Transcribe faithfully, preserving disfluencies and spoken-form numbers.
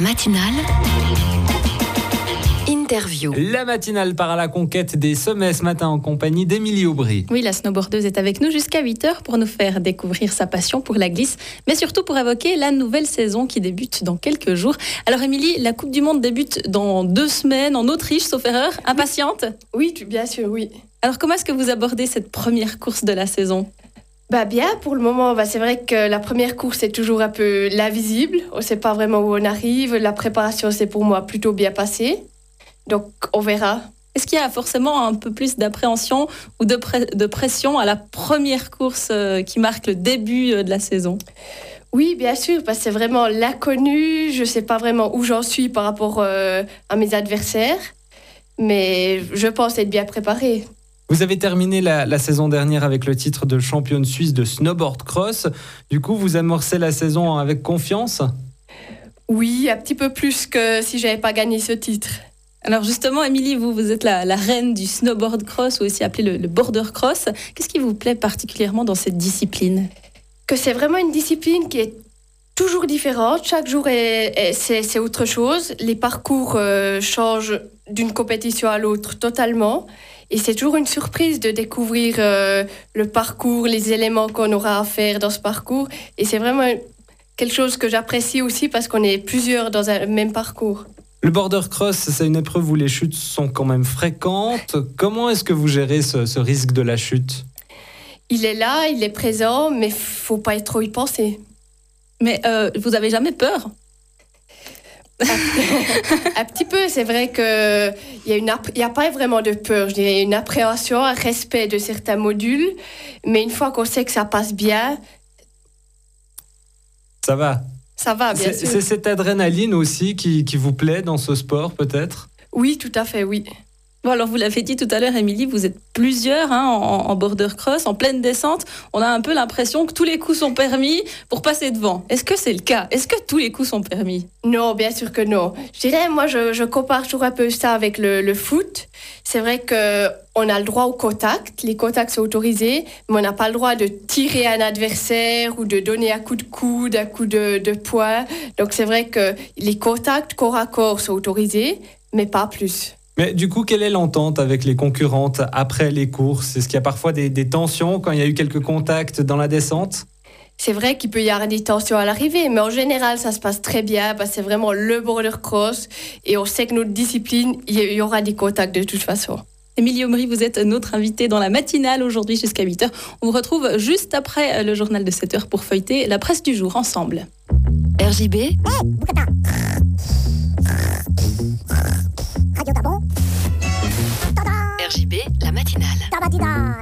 La matinale. Interview. La matinale part à la conquête des sommets ce matin en compagnie d'Émilie Aubry. Oui, la snowboardeuse est avec nous jusqu'à huit heures pour nous faire découvrir sa passion pour la glisse, mais surtout pour évoquer la nouvelle saison qui débute dans quelques jours. Alors Émilie, la Coupe du Monde débute dans deux semaines en Autriche, sauf erreur. Impatiente ? Oui, tu- bien sûr, oui. Alors comment est-ce que vous abordez cette première course de la saison ? Bah bien, pour le moment, bah, c'est vrai que la première course est toujours un peu l'invisible. On ne sait pas vraiment où on arrive. La préparation, c'est pour moi plutôt bien passé. Donc, on verra. Est-ce qu'il y a forcément un peu plus d'appréhension ou de, pre- de pression à la première course euh, qui marque le début euh, de la saison ? Oui, bien sûr, parce que c'est vraiment l'inconnu. Je ne sais pas vraiment où j'en suis par rapport euh, à mes adversaires. Mais je pense être bien préparée. Vous avez terminé la, la saison dernière avec le titre de championne suisse de snowboard cross. Du coup, vous amorcez la saison avec confiance ? Oui, un petit peu plus que si je n'avais pas gagné ce titre. Alors justement, Émilie, vous, vous êtes la, la reine du snowboard cross ou aussi appelé le, le border cross. Qu'est-ce qui vous plaît particulièrement dans cette discipline ? Que c'est vraiment une discipline qui est toujours différente. Chaque jour, est, est- c'est, c'est autre chose. Les parcours euh, changent d'une compétition à l'autre totalement. Et c'est toujours une surprise de découvrir euh, le parcours, les éléments qu'on aura à faire dans ce parcours. Et c'est vraiment quelque chose que j'apprécie aussi parce qu'on est plusieurs dans un même parcours. Le border cross, c'est une épreuve où les chutes sont quand même fréquentes. Comment est-ce que vous gérez ce, ce risque de la chute ? Il est là, il est présent, mais il ne faut pas trop y penser. Mais euh, vous avez jamais peur ? Un petit peu, c'est vrai qu'il n'y a, une app- y a pas vraiment de peur, je dirais, une appréhension, un respect de certains modules, mais une fois qu'on sait que ça passe bien, Ça va. ça va, bien C'est, sûr. c'est cette adrénaline aussi qui, qui vous plaît dans ce sport, peut-être ? Oui, tout à fait, oui. Bon, alors vous l'avez dit tout à l'heure, Émilie, vous êtes plusieurs hein, en, en border cross, en pleine descente. On a un peu l'impression que tous les coups sont permis pour passer devant. Est-ce que c'est le cas ? Est-ce que tous les coups sont permis ? Non, bien sûr que non. Je dirais, moi, je, je compare toujours un peu ça avec le, le foot. C'est vrai qu'on a le droit au contact, les contacts sont autorisés, mais on n'a pas le droit de tirer un adversaire ou de donner un coup de coude, un coup de, de poing. Donc c'est vrai que les contacts corps à corps sont autorisés, mais pas plus. Mais du coup, quelle est l'entente avec les concurrentes après les courses ? Est-ce qu'il y a parfois des, des tensions quand il y a eu quelques contacts dans la descente ? C'est vrai qu'il peut y avoir des tensions à l'arrivée, mais en général, ça se passe très bien parce que c'est vraiment le border cross et on sait que notre discipline, il y aura des contacts de toute façon. Émilie Aubry, vous êtes notre invitée dans la matinale aujourd'hui jusqu'à huit heures. On vous retrouve juste après le journal de sept heures pour feuilleter la presse du jour ensemble. R J B. R J B, la matinale.